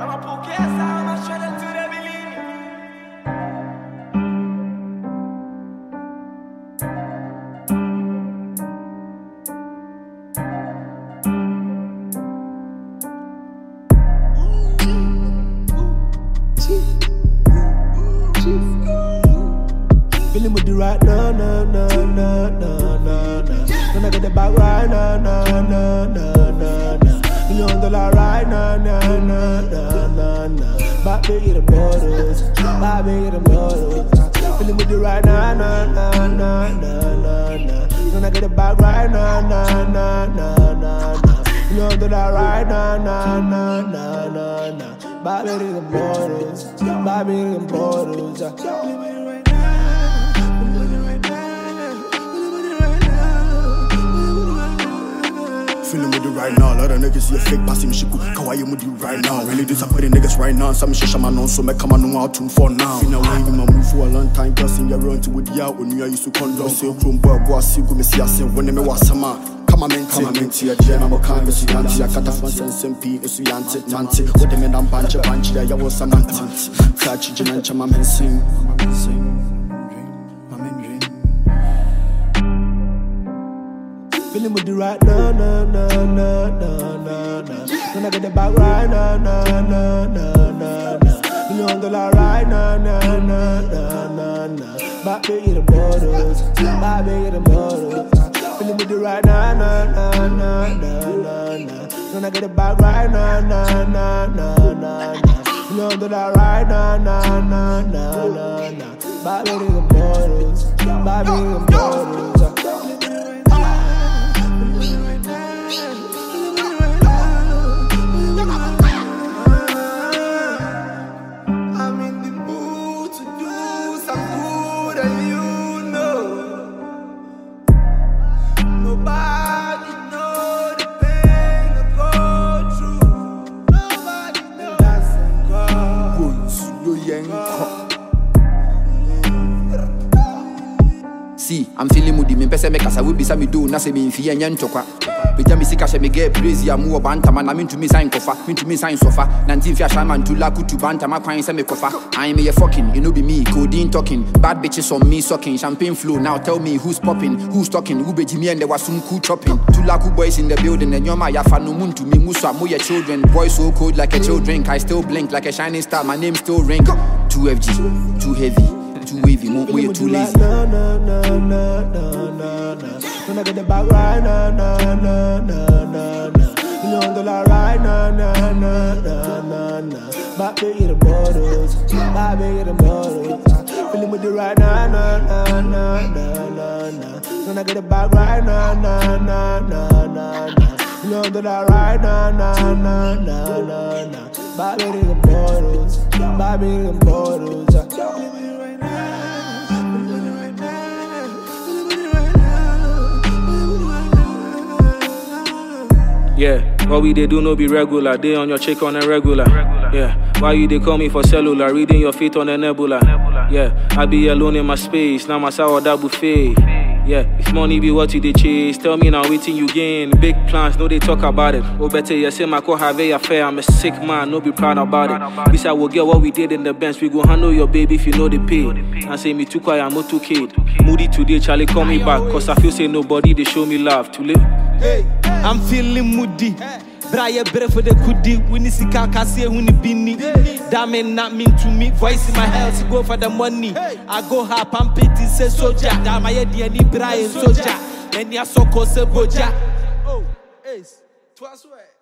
Feeling with the right, nah. When I get the back right, nah. You on the line right, nah. Back big the borders, Feeling with the right, nah. When I get the back right, nah. You on the line right, nah. Back big the borders, Feeling with you right now, lot of niggas see a fake passing shiku. Kawaii with you right now. Really disappointing niggas right now. Some shit I'm on, so me come on out tune for now. Feel away in my move for a long time. Just in your run to with the out when you used to condom. Say chrome boy, go see go me see I say when me was sama. Come on, menti a jam, I'm a kind of Sianti. I got a fun sense and P. It's Yanti, Nanti. What the men I'm bunch of bunch there, you was a man. Catch you, and my men sing. Feeling with the right, nah. When I get the back right, nah. You on the line right, nah. Back big the borders, Feeling with the right, nah. When I get the back right, nah. You on the line right, nah. Back big the borders, See, I'm feeling moody. Me pese me kasa we bisa me do na se me mfi enya ntokwa. Beja me sika she me get praise ya mu obanta man na me ntumi sign kofa, me ntumi sign sofa. Na nti mfi asha man tula kutu banta ma kwan se me kofa. I me fucking, it no be me, codeine talking. Bad bitches on me sucking, champagne flow. Now tell me who's popping, who's talking, who be Jimmy and there was some cool chopping. Tulaku boys in the building and yoma ya fa no muntu me musa mo your children. Boys so cold like a chill drink, I still blink like a shining star. My name still ring. 2FG, too heavy. Too wavy, more too lazy. Nah. When I get the back right, nah. You on the line right, nah. Back big the borders, Feeling with the right, nah. When I get the back right, nah. You on the line right, nah. Back big the borders, Yeah, what we they do no be regular. They on your check on a regular. Yeah, why you they call me for cellular? Reading your feet on a nebula. Yeah, I be alone in my space. Now my sour that buffet. Yeah, if money be what you they chase, tell me now waiting you gain. Big plans, no they talk about it. Oh better you say my co have a affair. I'm a sick man, no be proud about it. This I will get what we did in the bench. We go handle your baby if you know the pay. And say me too quiet, I'm not too kid. Moody today, Charlie call me back. Cause I feel say nobody they show me love. Too late. Hey, I'm feeling moody. Braille breath for the kudi. Winnie Sika Cassia, Winnie Bini. That man not mean to me. Voice in my head to go for the money. I go hard, pump it, say soldier. That my idea, ni Brian soldier. And ya so called Boja. Oh, ace, twice way.